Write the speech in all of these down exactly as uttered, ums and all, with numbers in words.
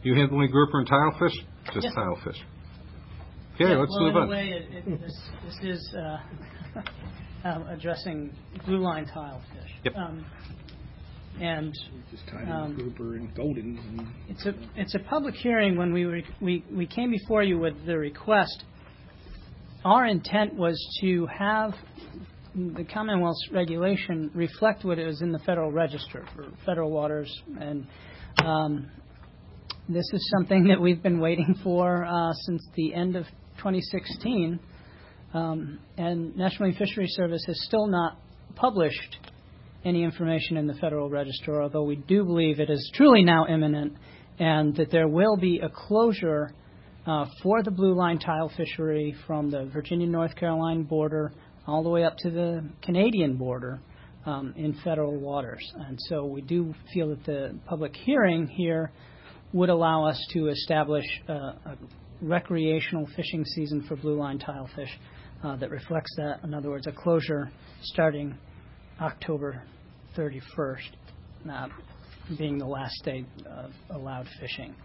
You handle only grouper and tilefish? Just yes. tilefish. Okay, yeah, let's well, move in on. A way, it, it, this, this is uh, um, addressing blue line tilefish. Yep. Um, and just tied um, grouper and goldens. And, it's a it's a public hearing. When we, re- we we came before you with the request, our intent was to have the Commonwealth's regulation reflect what is in the Federal Register for federal waters, and um, this is something that we've been waiting for uh, since the end of twenty sixteen, um, and National Marine Fisheries Service has still not published any information in the Federal Register, although we do believe it is truly now imminent and that there will be a closure uh, for the blue line tile fishery from the Virginia-North Carolina border all the way up to the Canadian border um, in federal waters. And so we do feel that the public hearing here would allow us to establish uh, a recreational fishing season for blue line tilefish uh, that reflects that. In other words, a closure starting October thirty-first, uh, being the last day of allowed fishing.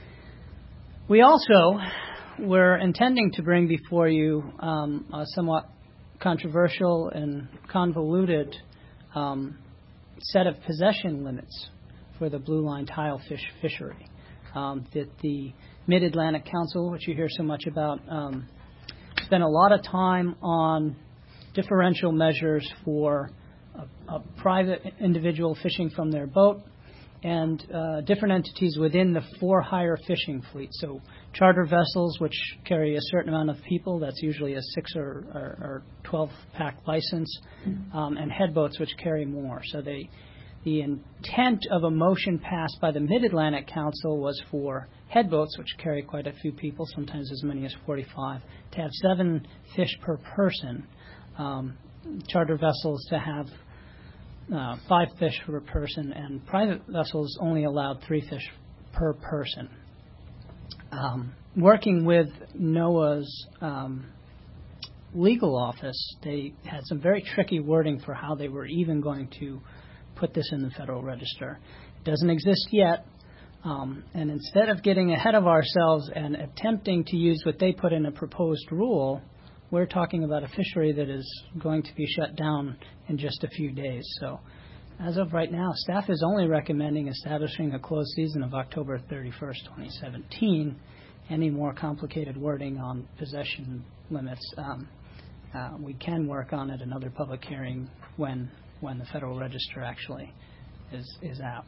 We also were intending to bring before you um, a somewhat controversial and convoluted um, set of possession limits for the blue line tilefish fishery um, that the Mid-Atlantic Council, which you hear so much about, um, spent a lot of time on differential measures for a, a private individual fishing from their boat and uh, different entities within the for hire fishing fleet. So charter vessels, which carry a certain amount of people, that's usually a six or, or, or twelve pack license, um, and headboats, which carry more. So they, the intent of a motion passed by the Mid-Atlantic Council was for headboats, which carry quite a few people, sometimes as many as forty-five, to have seven fish per person. Um, charter vessels to have uh, five fish per person, and private vessels only allowed three fish per person. Um, working with NOAA's um, legal office, they had some very tricky wording for how they were even going to put this in the Federal Register. It doesn't exist yet, um, and instead of getting ahead of ourselves and attempting to use what they put in a proposed rule, we're talking about a fishery that is going to be shut down in just a few days. So as of right now, staff is only recommending establishing a closed season of October thirty-first, twenty seventeen. Any more complicated wording on possession limits, um, uh, we can work on at another public hearing when when the Federal Register actually is, is out.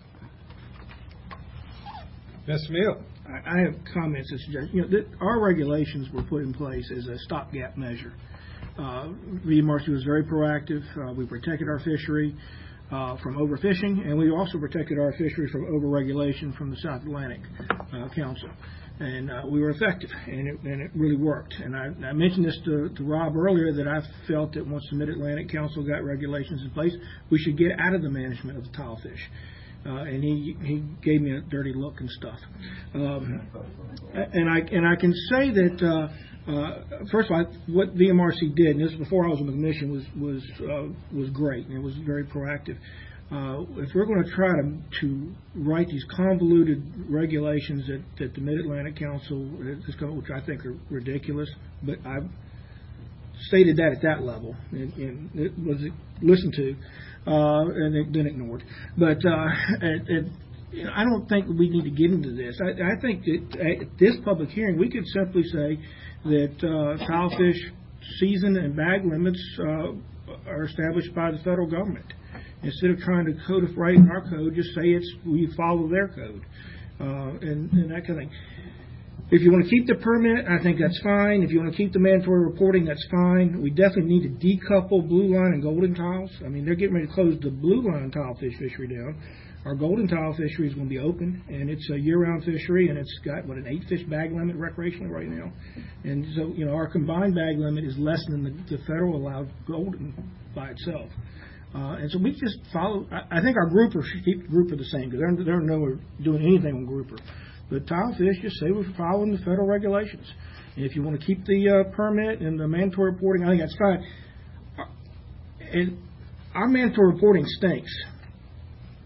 Mister Neal. I, I have comments and suggestions. You know, th- our regulations were put in place as a stopgap measure. Uh, V M R C was very proactive. Uh, we protected our fishery uh, from overfishing, and we also protected our fishery from overregulation from the South Atlantic uh, Council. And uh, we were effective, and it, and it really worked. And I, I mentioned this to, to Rob earlier, that I felt that once the Mid-Atlantic Council got regulations in place, we should get out of the management of the tilefish. Uh, and he he gave me a dirty look and stuff. Um, and I and I can say that uh, uh, first of all, what V M R C did, and this was before I was on the commission, was was uh, was great, and it was very proactive. Uh, if we're going to try to to write these convoluted regulations that, that the Mid-Atlantic Council, which I think are ridiculous, but I've stated that at that level, and, and it was listened to. Uh, and then ignored. But uh, it, it, you know, I don't think we need to get into this. I, I think that at this public hearing, we could simply say that uh, tilefish season and bag limits uh, are established by the federal government. Instead of trying to codify in our code, just say it's we follow their code uh, and, and that kind of thing. If you want to keep the permit, I think that's fine. If you want to keep the mandatory reporting, that's fine. We definitely need to decouple blue line and golden tiles. I mean, they're getting ready to close the blue line tilefish fishery down. Our golden tile fishery is going to be open, and it's a year-round fishery, and it's got, what, an eight-fish bag limit recreationally right now. And so, you know, our combined bag limit is less than the, the federal allowed golden by itself. Uh, and so we just follow. I, I think our grouper should keep the grouper the same, because they're, they're nowhere doing anything on grouper. But tilefish, just say we're following the federal regulations. And if you want to keep the uh, permit and the mandatory reporting, I think that's fine. And our mandatory reporting stinks.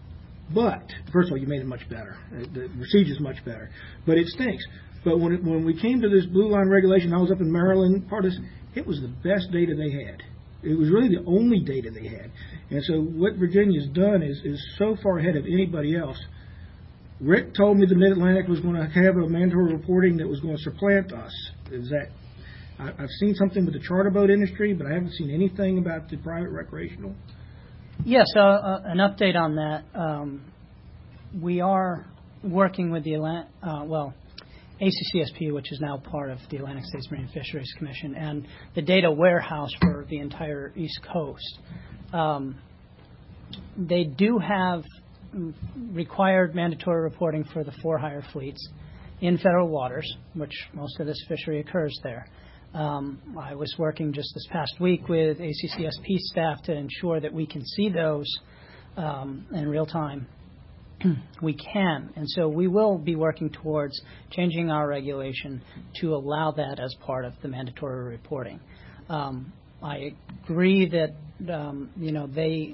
But, first of all, you made it much better. The procedure's much better. But it stinks. But when it, when we came to this blue line regulation, I was up in Maryland, part of this, it was the best data they had. It was really the only data they had. And so what Virginia's done is, is so far ahead of anybody else. Rick told me the Mid-Atlantic was going to have a mandatory reporting that was going to supplant us. Is that, I, I've seen something with the charter boat industry, but I haven't seen anything about the private recreational. Yes, uh, uh, an update on that. Um, we are working with the Atlantic, uh, well, A C C S P, which is now part of the Atlantic States Marine Fisheries Commission, and the data warehouse for the entire East Coast. Um, they do have required mandatory reporting for the for-hire fleets in federal waters, which most of this fishery occurs there. Um, I was working just this past week with A C C S P staff to ensure that we can see those um, in real time. We can, and so we will be working towards changing our regulation to allow that as part of the mandatory reporting. Um, I agree that um, you know they,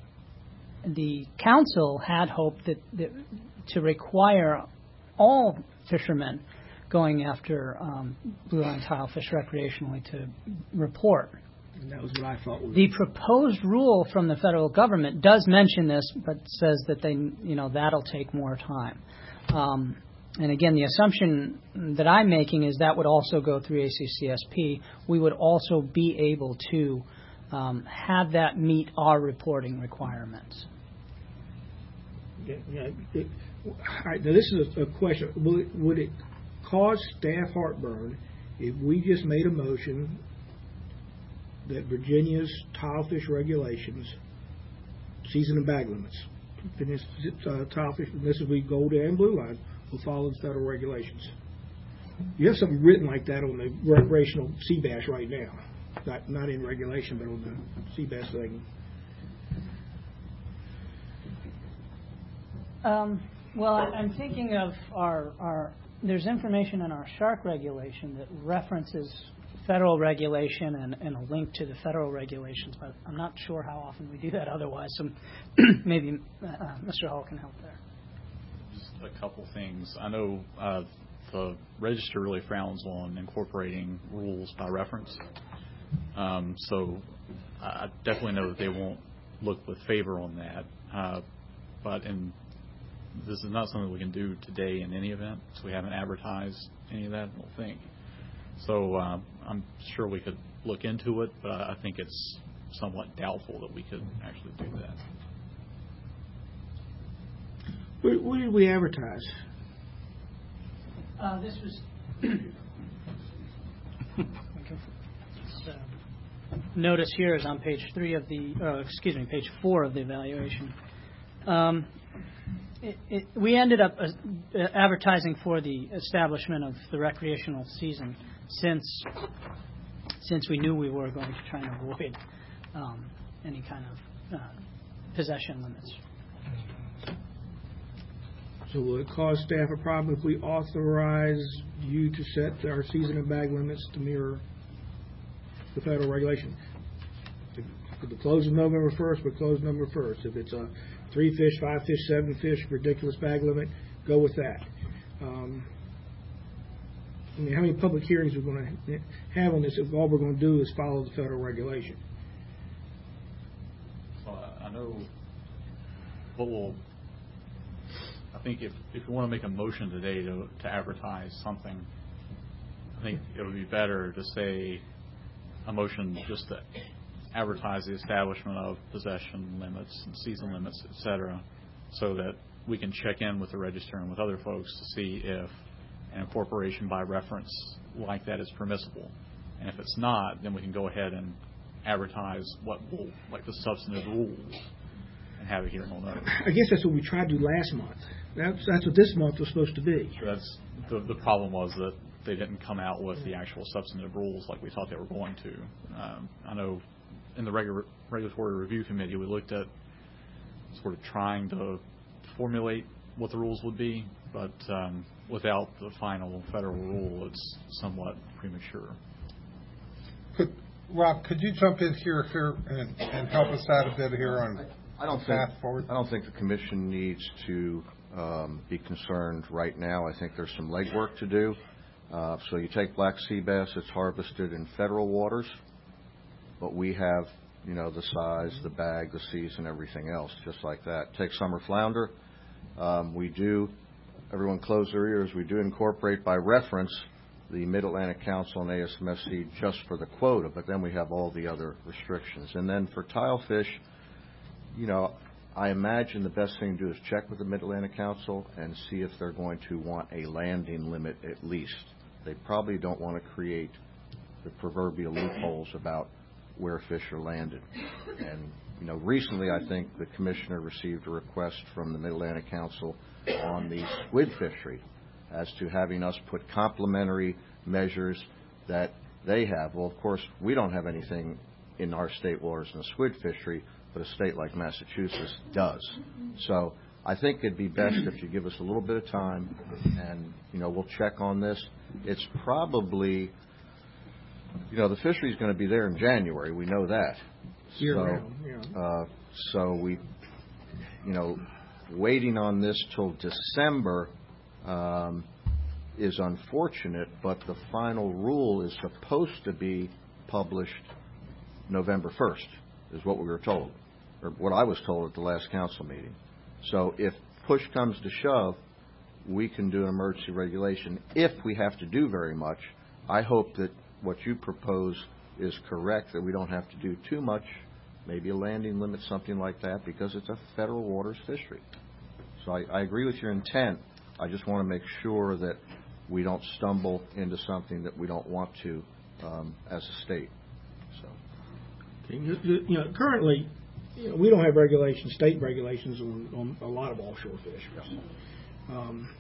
the council had hoped that, that to require all fishermen going after um, blue line tilefish recreationally to report. And that was what I thought. Was the proposed rule from the federal government does mention this, but says that they, you know, that'll take more time. Um, and again, the assumption that I'm making is that would also go through A C C S P. We would also be able to um, have that meet our reporting requirements. Yeah, yeah, it, all right, now this is a, a question. Would it, would it cause staff heartburn if we just made a motion that Virginia's tilefish regulations, season and bag limits, finish, uh, tilefish, and this is we gold and blue line, will follow the federal regulations? You have something written like that on the recreational sea bass right now, not not in regulation, but on the sea bass thing. Um, well, I, I'm thinking of our, our, there's information in our shark regulation that references federal regulation and, and a link to the federal regulations, but I'm not sure how often we do that otherwise, so maybe uh, Mister Hall can help there. Just a couple things. I know uh, the register really frowns on incorporating rules by reference, um, so I definitely know that they won't look with favor on that, uh, but in this is not something we can do today in any event, so we haven't advertised any of that, I don't think. So uh, I'm sure we could look into it, but I think it's somewhat doubtful that we could actually do that. Where, where did we advertise? Uh, this was so, notice here is on page three of the, uh, excuse me, page four of the evaluation. Um, It, it, we ended up uh, advertising for the establishment of the recreational season since since we knew we were going to try and avoid um, any kind of uh, possession limits. So will it cause staff a problem if we authorize you to set our season and bag limits to mirror the federal regulation? If the close of November first, but close November first. If it's a three fish, five fish, seven fish, ridiculous bag limit, go with that. Um, I mean, how many public hearings are we going to have on this if all we're going to do is follow the federal regulation? Well, I know what will, I think if, if you want to make a motion today to, to advertise something, I think it would be better to say a motion just to advertise the establishment of possession limits and season limits, et cetera, so that we can check in with the register and with other folks to see if an incorporation by reference like that is permissible. And if it's not, then we can go ahead and advertise what will, like the substantive rules, and have a hearing on those. I guess that's what we tried to do last month. That's that's what this month was supposed to be. That's the the problem was that they didn't come out with the actual substantive rules like we thought they were going to. Um, I know in the regu- regulatory review committee we looked at sort of trying to formulate what the rules would be, but um, without the final federal rule, it's somewhat premature. Could, Rob, could you jump in here, here and, and help us out a bit here on I don't think, path forward? I don't think the commission needs to um, be concerned right now. I think there's some legwork to do. Uh, so you take black sea bass, it's harvested in federal waters, but we have, you know, the size, the bag, the season, everything else, just like that. Take summer flounder. Um, we do, everyone close their ears, we do incorporate by reference the Mid-Atlantic Council and A S M S C just for the quota, but then we have all the other restrictions. And then for tilefish, you know, I imagine the best thing to do is check with the Mid-Atlantic Council and see if they're going to want a landing limit at least. They probably don't want to create the proverbial loopholes about where fish are landed. And, you know, recently I think the commissioner received a request from the Mid-Atlantic Council on the squid fishery as to having us put complementary measures that they have. Well, of course, we don't have anything in our state waters in the squid fishery, but a state like Massachusetts does. So I think it'd be best if you give us a little bit of time and, you know, we'll check on this. It's probably, you know, the fishery's going to be there in January. We know that. Year so, round, yeah. Uh, so we, you know, waiting on this till December um, is unfortunate, but the final rule is supposed to be published November first, is what we were told, or what I was told at the last council meeting. So if push comes to shove, we can do an emergency regulation if we have to do very much. I hope that what you propose is correct, that we don't have to do too much, maybe a landing limit, something like that, because it's a federal waters fishery. So I, I agree with your intent. I just want to make sure that we don't stumble into something that we don't want to um, as a state. So, You know, currently, you know, we don't have regulations, state regulations on, on a lot of offshore fisheries. Um,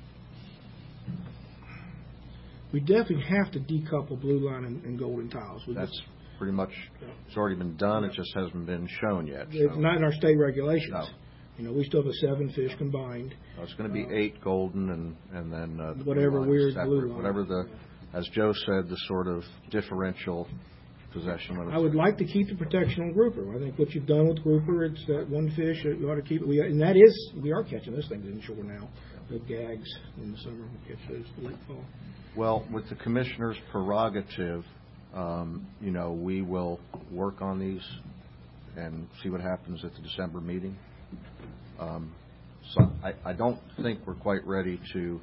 we definitely have to decouple blue line and, and golden tiles. We that's just, pretty much, it's already been done. It just hasn't been shown yet. It's so. not in our state regulations. No. You know, we still have a seven fish combined. So it's going to be eight golden and and then uh, the Whatever blue line weird separate. blue line. Whatever the, as Joe said, the sort of differential possession limits. I would like to keep the protection on grouper. I think what you've done with grouper, it's that one fish, you ought to keep it. We, and that is, we are catching those things inshore now. The gags in the summer, we catch those late fall. Well, with the commissioner's prerogative, um, you know, we will work on these and see what happens at the December meeting. Um, so I, I don't think we're quite ready to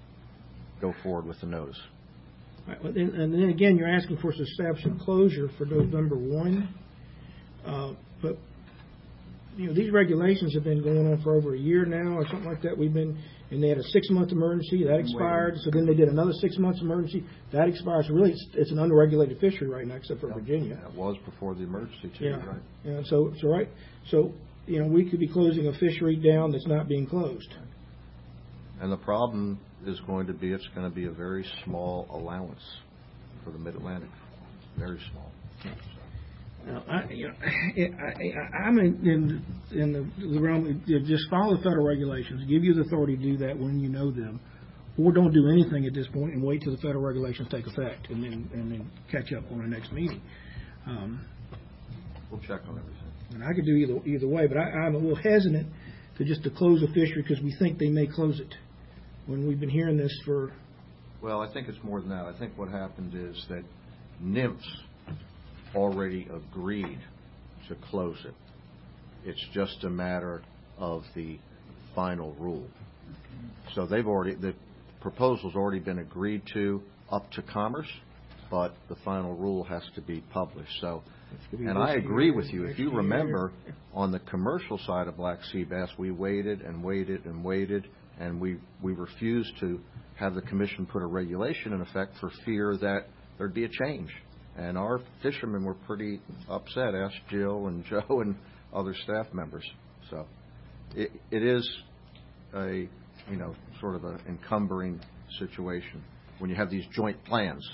go forward with the notice. Right, well, and, and then again, you're asking for us to establish a closure for November first. Uh, but, you know, these regulations have been going on for over a year now or something like that. We've been, and they had a six-month emergency. That expired. So then they did another six-month emergency. That expired. So really, it's, it's an unregulated fishery right now, except for Yep. Virginia. It was before the emergency, too, Yeah. right? Yeah, so, so right. So, you know, we could be closing a fishery down that's not being closed. And the problem is going to be it's going to be a very small allowance for the Mid-Atlantic. Very small. Now, I, you know, I, I, I'm in, in, in the, the realm of just follow the federal regulations, give you the authority to do that when you know them, or don't do anything at this point and wait till the federal regulations take effect and then and then catch up on the next meeting. Um, We'll check on everything. and I could do either either way, but I, I'm a little hesitant to just to close a fishery because we think they may close it. When we've been hearing this for Well, I think it's more than that. I think what happened is that nymphs already agreed to close it. It's just a matter of the final rule. So they've already, the proposal's already been agreed to up to Commerce, but the final rule has to be published. So, and I agree with you. If you remember, on the commercial side of black sea bass, we waited and waited and waited, and we, we refused to have the commission put a regulation in effect for fear that there'd be a change. And our fishermen were pretty upset. Ask Jill and Joe and other staff members. So it, it is a, you know, sort of an encumbering situation when you have these joint plans.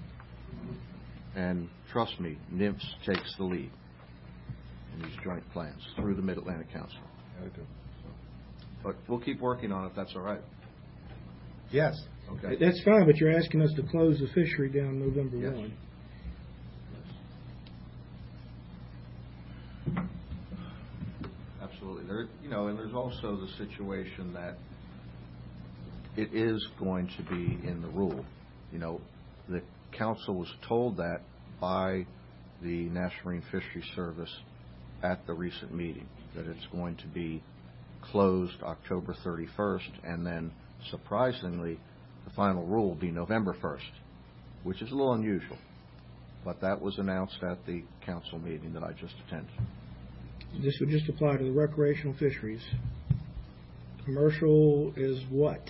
And trust me, nymphs takes the lead in these joint plans through the Mid-Atlantic Council. But we'll keep working on it if that's all right. Yes. Okay. that's fine, but you're asking us to close the fishery down November Yes. first. Absolutely. You know, and there's also the situation that it is going to be in the rule. You know, the council was told that by the National Marine Fisheries Service at the recent meeting, that it's going to be closed October thirty-first, and then, surprisingly, the final rule will be November first, which is a little unusual. But that was announced at the council meeting that I just attended. This would just apply to the recreational fisheries. Commercial is what?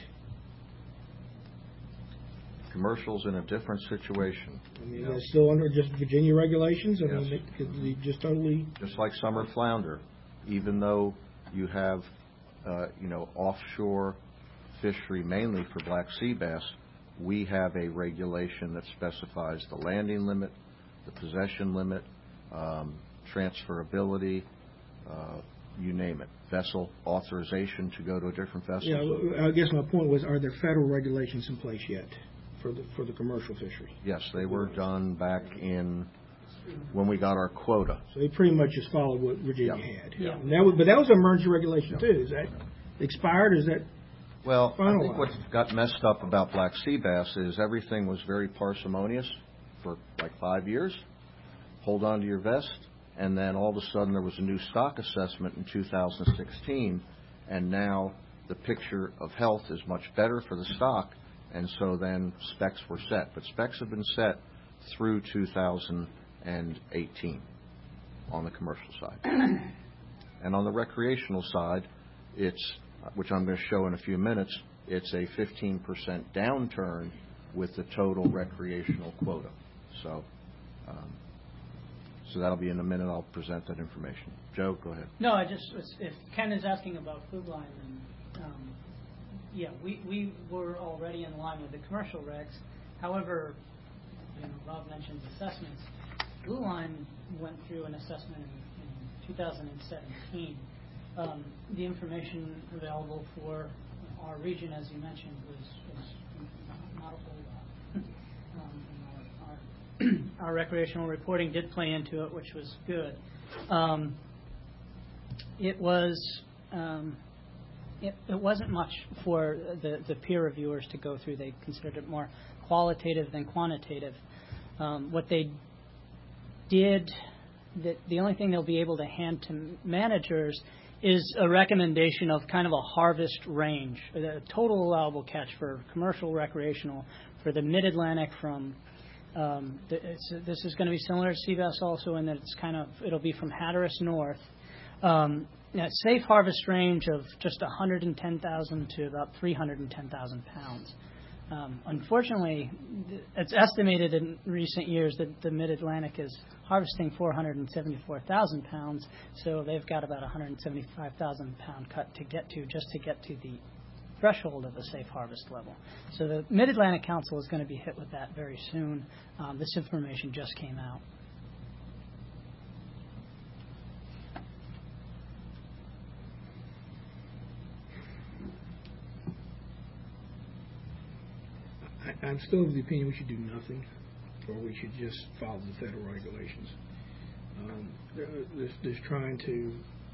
Commercial's in a different situation. I mean, it's still under just Virginia regulations? I Yes. mean, it could be just totally... Just like summer flounder, even though you have, uh, you know, offshore fishery mainly for black sea bass, we have a regulation that specifies the landing limit, the possession limit, um, transferability, uh, you name it, vessel authorization to go to a different vessel. Yeah, I guess my point was, are there federal regulations in place yet for the for the commercial fishery? Yes, they were done back in when we got our quota. So they pretty much just followed what Virginia Yeah. had. Yeah. And that was, but that was an emergency regulation Yeah. too. Is that expired? Is that Well, I think finalized? what got messed up about black sea bass is everything was very parsimonious for like five years. Hold on to your vest. And then all of a sudden there was a new stock assessment in two thousand sixteen, and now the picture of health is much better for the stock, and so then specs were set. But specs have been set through two thousand eighteen on the commercial side. And on the recreational side, it's, which I'm going to show in a few minutes, it's a fifteen percent downturn with the total recreational quota. So, um, so that'll be in a minute. I'll present that information. Joe, go ahead. No, I just, was- if Ken is asking about food line, then, um, yeah, we, we were already in line with the commercial regs. However, you know, Rob mentioned assessments. Blue Line went through an assessment in, in two thousand seventeen. Um, the information available for our region, as you mentioned, was, was not, not a whole lot. Um, and our, our, our recreational reporting did play into it, which was good. Um, it was um, it, it wasn't much for the, the peer reviewers to go through. They considered it more qualitative than quantitative. Um, what they did, the, the only thing they'll be able to hand to managers is a recommendation of kind of a harvest range, the total allowable catch for commercial recreational for the mid-Atlantic from, um, the, it's, this is going to be similar to sea bass also in that it's kind of, it'll be from Hatteras north. Um, a safe harvest range of just one hundred ten thousand to about three hundred ten thousand pounds. Um, unfortunately, it's estimated in recent years that the Mid-Atlantic is harvesting four hundred seventy-four thousand pounds, so they've got about one hundred seventy-five thousand pound cut to get to just to get to the threshold of the safe harvest level. So the Mid-Atlantic Council is going to be hit with that very soon. Um, this information just came out. I, I'm still of the opinion we should do nothing, or we should just follow the federal regulations. Um, this, this trying to,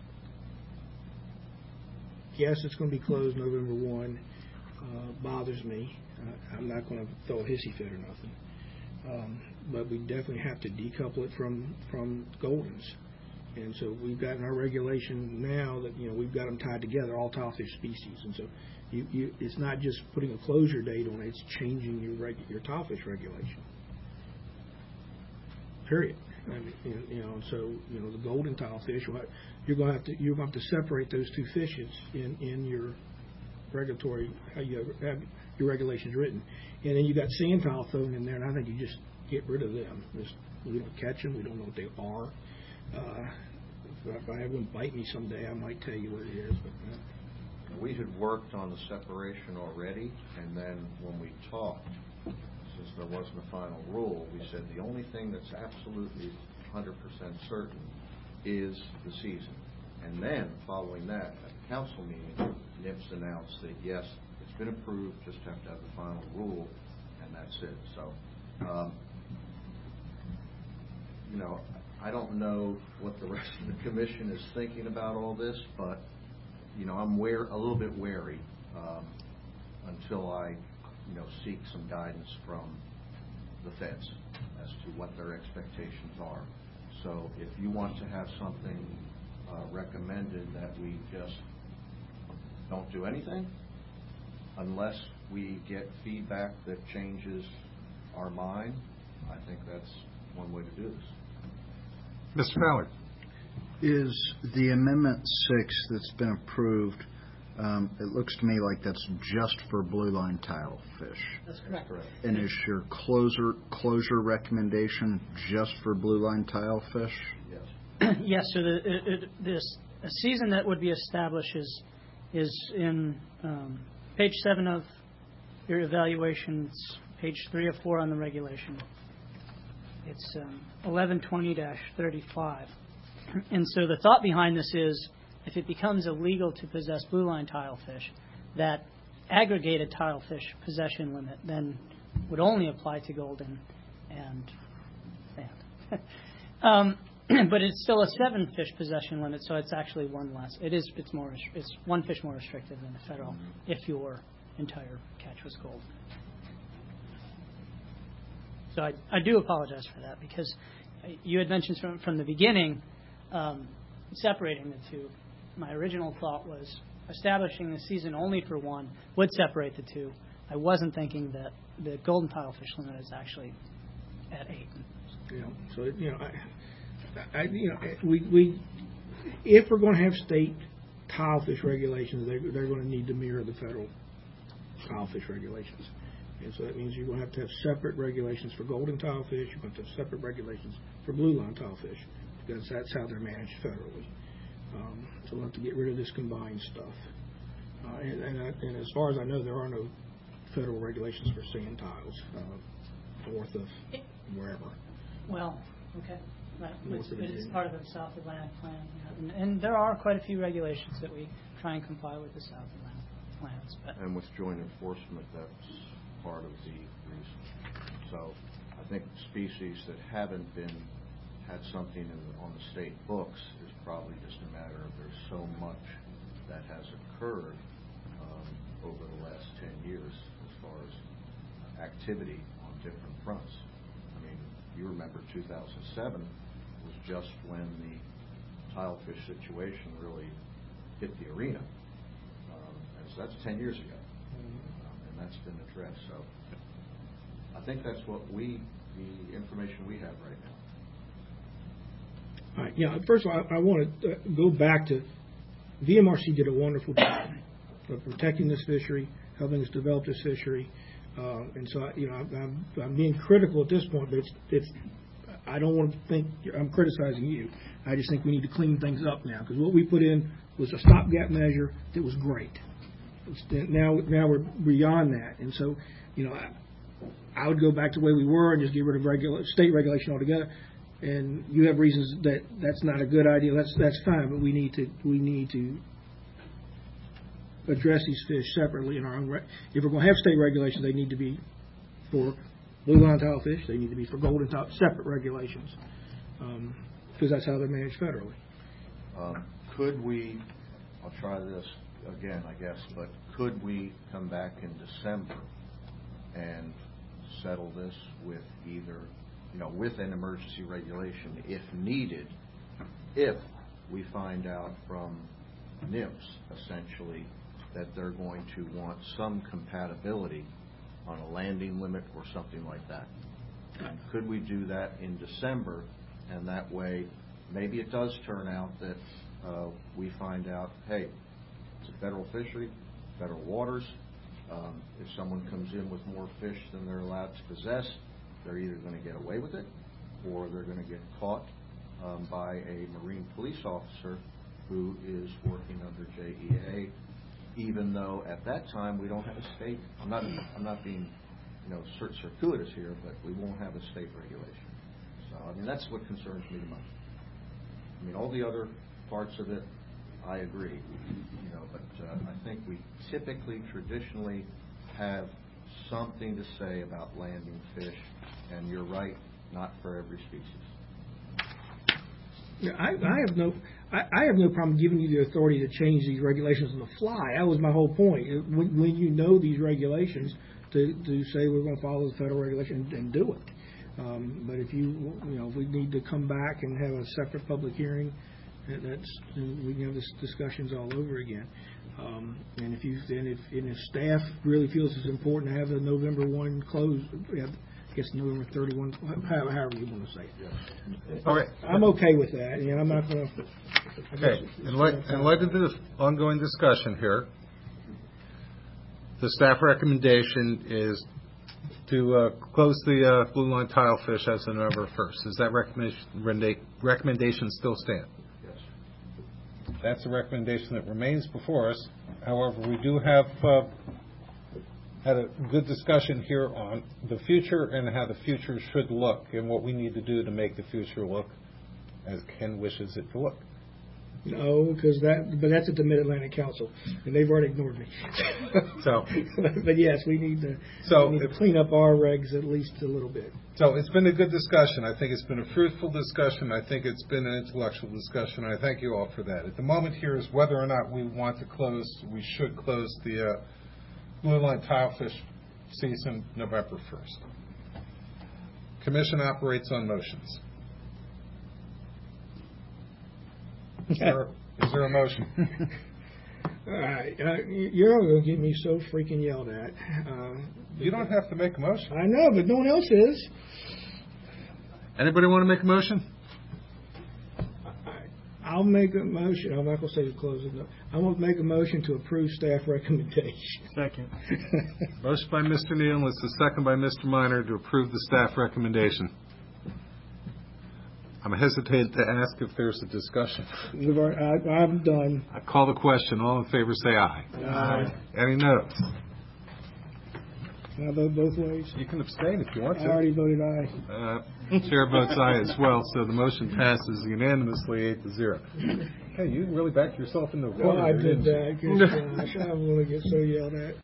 yes, it's going to be closed November first, uh, bothers me. Uh, I'm not going to throw a hissy fit or nothing. Um, but we definitely have to decouple it from, from Goldens. And so we've got in our regulation now that, you know, we've got them tied together, all tilefish species. And so you, you, it's not just putting a closure date on it, it's changing your reg, your tilefish regulation. Period. I mean, you, you know, so, you know, the golden tilefish, you're going to have to, you're going to have to separate those two fishes in, in your regulatory, how you have your regulations written. And then you've got sand tile thrown in there, and I think you just get rid of them. Just, we don't catch them. We don't know what they are. Uh, if I have one bite me someday, I might tell you what it is. But uh. We had worked on the separation already, and then when we talked, since there wasn't a final rule, we said the only thing that's absolutely one hundred percent certain is the season. And then, following that, at the council meeting, N I P S announced that, yes, it's been approved, just have to have the final rule, and that's it. So, um, you know, I don't know what the rest of the commission is thinking about all this, but you know, I'm ware, a little bit wary um, until I, you know, seek some guidance from the feds as to what their expectations are. So if you want to have something uh, recommended that we just don't do anything unless we get feedback that changes our mind, I think that's one way to do this. Mister Fowler. Is the Amendment six that's been approved, um, it looks to me like that's just for blue line tile fish. That's correct. Correct. And is your closure closure recommendation just for blue line tile fish? Yes. Yes, so the, it, it, this a season that would be established is, is in um, page seven of your evaluations, page three or four on the regulation. It's um, eleven twenty dash thirty-five. And so the thought behind this is, if it becomes illegal to possess blue line tile fish, that aggregated tile fish possession limit then would only apply to golden and sand. um, but it's still a seven fish possession limit, so it's actually one less. It is. It's more. It's one fish more restrictive than the federal if your entire catch was gold. So I, I do apologize for that, because you had mentioned from from the beginning um, separating the two. My original thought was establishing the season only for one would separate the two. I wasn't thinking that the golden tile fish limit is actually at eight. You know, so you know, I, I you know, we we if we're going to have state tile fish regulations, they they're going to need to mirror the federal tile fish regulations, and so that means you're going to have to have separate regulations for golden tile fish. You're going to have separate regulations for blue line tile fish, because that's how they're managed federally. Um, so we'll have to get rid of this combined stuff. Uh, and, and, I, and as far as I know, there are no federal regulations for sand tiles uh, north of wherever. Well, okay. Right. North It's, of it's Virginia. part of the South Atlantic Plan. Yeah. And, and there are quite a few regulations that we try and comply with the South Atlantic plans. But And with joint enforcement, that's part of the reason. So I think species that haven't been had something in, on the state books is probably just a matter of there's so much that has occurred um, over the last ten years as far as activity on different fronts. I mean, you remember two thousand seven was just when the tile fish situation really hit the arena. Um, and so that's ten years ago, um, and that's been addressed. So I think that's what we, the information we have right now. All right, yeah, first of all, I, I want to uh, go back to V M R C did a wonderful job of protecting this fishery, helping us develop this fishery, uh, and so you know I'm, I'm, I'm being critical at this point, but it's, it's I don't want to think I'm criticizing you. I just think we need to clean things up now, because what we put in was a stopgap measure that was great. It's, now, now we're beyond that, and so you know I, I would go back to the way we were and just get rid of regula- state regulation altogether. And you have reasons that that's not a good idea. That's that's fine, but we need to we need to address these fish separately in our own. Re- if we're going to have state regulations, they need to be for blue line tile fish. They need to be for golden tile, separate regulations, um, because that's how they're managed federally. Um, could we? I'll try this again, I guess. But could we come back in December and settle this with either? You know, with an emergency regulation, if needed, if we find out from N I M S, essentially, that they're going to want some compatibility on a landing limit or something like that. And could we do that in December, and that way, maybe it does turn out that uh, we find out, hey, it's a federal fishery, federal waters. Um, if someone comes in with more fish than they're allowed to possess, they're either going to get away with it or they're going to get caught um, by a Marine police officer who is working under J E A, even though at that time we don't have a state. I'm not, I'm not being, you know, circuitous here, but we won't have a state regulation. So, I mean, that's what concerns me the most. I mean, all the other parts of it, I agree, you know, but uh, I think we typically, traditionally have something to say about landing fish, and you're right, not for every species. Yeah, I, I have no, I, I have no problem giving you the authority to change these regulations on the fly. That was my whole point. When, when you know these regulations, to, to say we're going to follow the federal regulation and, and do it. Um, but if you, you know, if we need to come back and have a separate public hearing, that, that's we can have this discussions all over again. Um, and if you, and if, and if staff really feels it's important to have the November one close, I guess November thirty-one, however you want to say it. All right. I'm okay with that. You know, I'm not going to. Okay. In light, in light of this ongoing discussion here, the staff recommendation is to uh, close the uh, blue line tile fish as of November first. Does that recommendation, recommendation still stand? Yes. That's a recommendation that remains before us. However, we do have uh, had a good discussion here on the future and how the future should look and what we need to do to make the future look as Ken wishes it to look. No, because that, but that's at the Mid-Atlantic Council, and they've already ignored me. So, but yes, we need to, so we need if, to clean up our regs at least a little bit. So it's been a good discussion. I think it's been a fruitful discussion. I think it's been an intellectual discussion. I thank you all for that. At the moment here is whether or not we want to close, we should close the uh, blue line tile fish season November first. Commission operates on motions. Is there, is there a motion? All right, uh, you're going to get me so freaking yelled at. Uh, You don't have to make a motion. I know, but no one else is. Anybody want to make a motion? I'll make a motion. I'm not going to say to close it. No. I'm going to make a motion to approve staff recommendation. Second. Motion by Mister Neal, and it's a second by Mister Minor to approve the staff recommendation. I'm hesitant to ask if there's a discussion. We've already, I, I'm done. I call the question. All in favor say aye. Aye. Any noes? Can I vote both ways? You can abstain if you want I to. already voted aye. Uh, chair votes aye as well, so the motion passes unanimously eight to zero. Hey, you really backed yourself in the corner. Well, I there, did didn't you? that. Gosh, I don't want to get so yelled at.